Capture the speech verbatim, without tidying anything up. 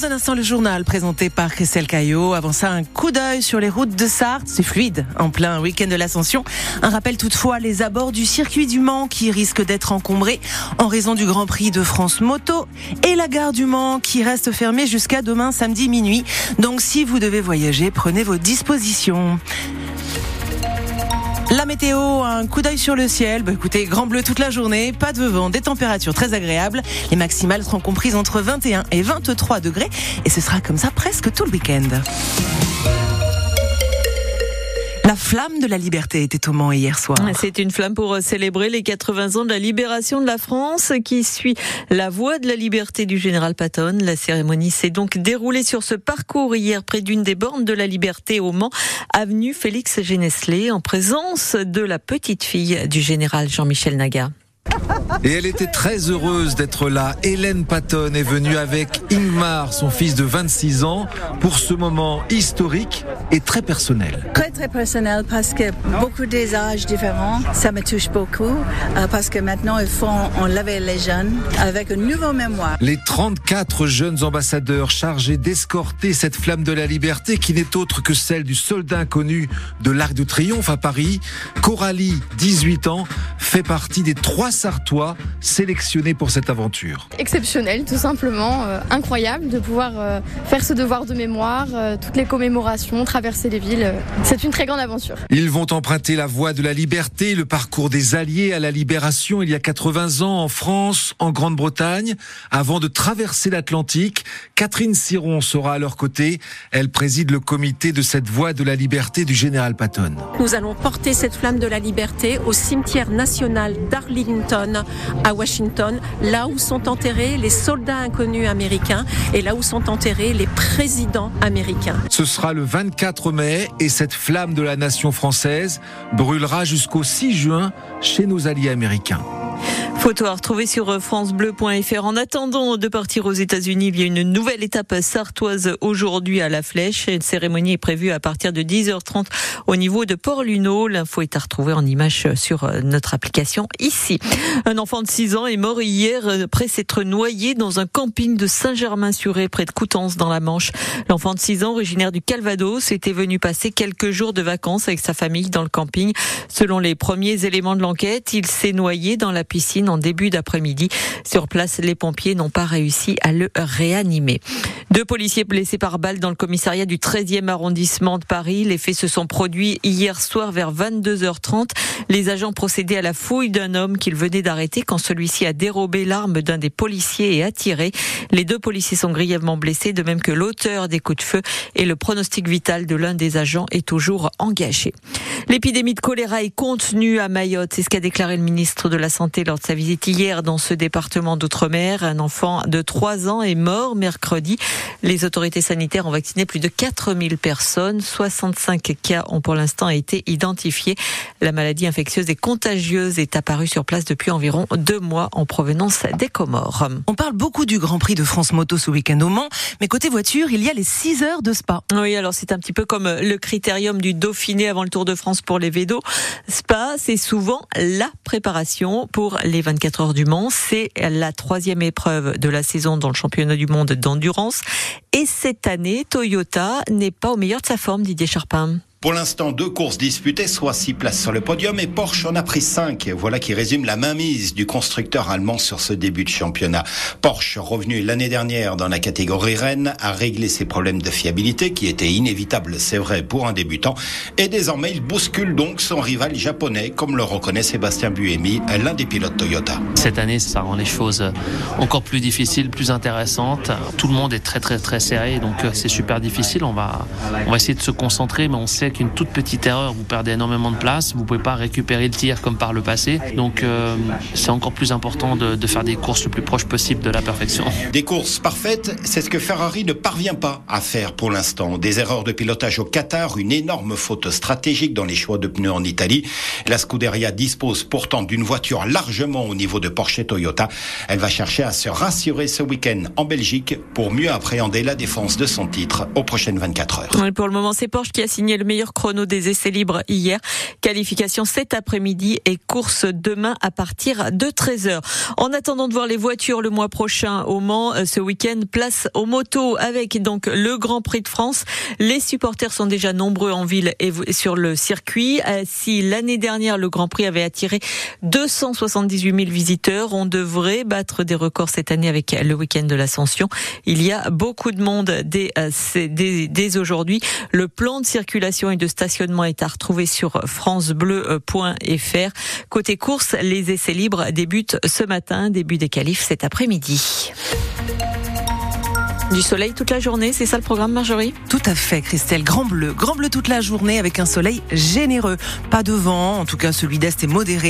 Dans un instant, le journal présenté par Christelle Caillot. Avant ça, un coup d'œil sur les routes de Sarthe. C'est fluide en plein week-end de l'Ascension. Un rappel toutefois, les abords du circuit du Mans qui risquent d'être encombrés en raison du Grand Prix de France Moto et la gare du Mans qui reste fermée jusqu'à demain samedi minuit. Donc si vous devez voyager, prenez vos dispositions. La météo, un coup d'œil sur le ciel. Bah, écoutez, grand bleu toute la journée, pas de vent, des températures très agréables. Les maximales seront comprises entre vingt et un et vingt-trois degrés. Et ce sera comme ça presque tout le week-end. La flamme de la liberté était au Mans hier soir. C'est une flamme pour célébrer les quatre-vingts ans de la libération de la France qui suit la voie de la liberté du général Patton. La cérémonie s'est donc déroulée sur ce parcours hier près d'une des bornes de la liberté au Mans, avenue Félix Géneslé, en présence de la petite fille du général Jean-Michel Naga. Et elle était très heureuse d'être là. Hélène Patton est venue avec Ingmar, son fils de vingt-six ans, pour ce moment historique et très personnel. Très très personnel parce que beaucoup des âges différents, ça me touche beaucoup parce que maintenant il faut enlever les jeunes avec une nouvelle mémoire. Les trente-quatre jeunes ambassadeurs chargés d'escorter cette flamme de la liberté qui n'est autre que celle du soldat inconnu de l'Arc de Triomphe à Paris. Coralie, dix-huit ans, fait partie des trois Sartois sélectionnés pour cette aventure. Exceptionnel, tout simplement, euh, incroyable de pouvoir euh, faire ce devoir de mémoire, euh, toutes les commémorations, traverser les villes. Euh, c'est une très grande aventure. Ils vont emprunter la voie de la liberté, le parcours des Alliés à la libération il y a quatre-vingts ans en France, en Grande-Bretagne, avant de traverser l'Atlantique. Catherine Siron sera à leur côté. Elle préside le comité de cette voie de la liberté du général Patton. Nous allons porter cette flamme de la liberté au cimetière national d'Arlington à Washington, là où sont enterrés les soldats inconnus américains et là où sont enterrés les présidents américains. Ce sera le vingt-quatre mai et cette flamme de la nation française brûlera jusqu'au six juin chez nos alliés américains. Photo à retrouver sur francebleu point f r. En attendant de partir aux États-Unis, il y a une nouvelle étape sartoise aujourd'hui à La Flèche. Une cérémonie est prévue à partir de dix heures trente au niveau de Port-Luneau. L'info est à retrouver en image sur notre application ici. Un enfant de six ans est mort hier après s'être noyé dans un camping de Saint-Germain-sur-Aie près de Coutances dans la Manche. L'enfant de six ans, originaire du Calvados, était venu passer quelques jours de vacances avec sa famille dans le camping. Selon les premiers éléments de l'enquête, il s'est noyé dans la piscine en début d'après-midi. Sur place, les pompiers n'ont pas réussi à le réanimer. Deux policiers blessés par balle dans le commissariat du treizième arrondissement de Paris. Les faits se sont produits hier soir vers vingt-deux heures trente. Les agents procédaient à la fouille d'un homme qu'ils venaient d'arrêter quand celui-ci a dérobé l'arme d'un des policiers et a tiré. Les deux policiers sont grièvement blessés, de même que l'auteur des coups de feu, et le pronostic vital de l'un des agents est toujours engagé. L'épidémie de choléra est contenue à Mayotte. C'est ce qu'a déclaré le ministre de la Santé lors de sa visite hier dans ce département d'outre-mer. Un enfant de trois ans est mort mercredi. Les autorités sanitaires ont vacciné plus de quatre mille personnes. soixante-cinq cas ont pour l'instant été identifiés. La maladie infectieuse et contagieuse est apparue sur place depuis environ deux mois en provenance des Comores. On parle beaucoup du Grand Prix de France Moto ce week-end au Mans, mais côté voiture, il y a les six heures de Spa. Oui, alors c'est un petit peu comme le critérium du Dauphiné avant le Tour de France pour les vélos. Spa, c'est souvent la préparation pour les vingt-quatre heures du Mans. C'est la troisième épreuve de la saison dans le championnat du monde d'endurance. Et cette année, Toyota n'est pas au meilleur de sa forme, Didier Charpin. Pour l'instant, deux courses disputées, soit six places sur le podium, et Porsche en a pris cinq. Voilà qui résume la mainmise du constructeur allemand sur ce début de championnat. Porsche, revenu l'année dernière dans la catégorie Rennes, a réglé ses problèmes de fiabilité, qui étaient inévitables, c'est vrai, pour un débutant. Et désormais, il bouscule donc son rival japonais, comme le reconnaît Sébastien Buemi, l'un des pilotes Toyota. Cette année, ça rend les choses encore plus difficiles, plus intéressantes. Tout le monde est très très très serré, donc c'est super difficile. On va, on va essayer de se concentrer, mais on sait qu'une toute petite erreur, vous perdez énormément de place, vous pouvez pas récupérer le tir comme par le passé, donc euh, c'est encore plus important de, de faire des courses le plus proche possible de la perfection. Des courses parfaites, c'est ce que Ferrari ne parvient pas à faire pour l'instant. Des erreurs de pilotage au Qatar, une énorme faute stratégique dans les choix de pneus en Italie. La Scuderia dispose pourtant d'une voiture largement au niveau de Porsche et Toyota. Elle va chercher à se rassurer ce week-end en Belgique pour mieux appréhender la défense de son titre aux prochaines vingt-quatre heures. Pour le moment, c'est Porsche qui a signé le meilleur meilleur chrono des essais libres hier. Qualification cet après-midi et course demain à partir de treize heures. En attendant de voir les voitures le mois prochain au Mans, ce week-end, place aux motos avec donc le Grand Prix de France. Les supporters sont déjà nombreux en ville et sur le circuit. Si l'année dernière, le Grand Prix avait attiré deux cent soixante-dix-huit mille visiteurs, on devrait battre des records cette année avec le week-end de l'Ascension. Il y a beaucoup de monde dès, dès, dès aujourd'hui. Le plan de circulation et de stationnement est à retrouver sur francebleu point f r. Côté course, les essais libres débutent ce matin, début des qualifs cet après-midi. Du soleil toute la journée, c'est ça le programme, Marjorie ? Tout à fait, Christelle. Grand bleu, grand bleu toute la journée avec un soleil généreux. Pas de vent, en tout cas celui d'Est est modéré.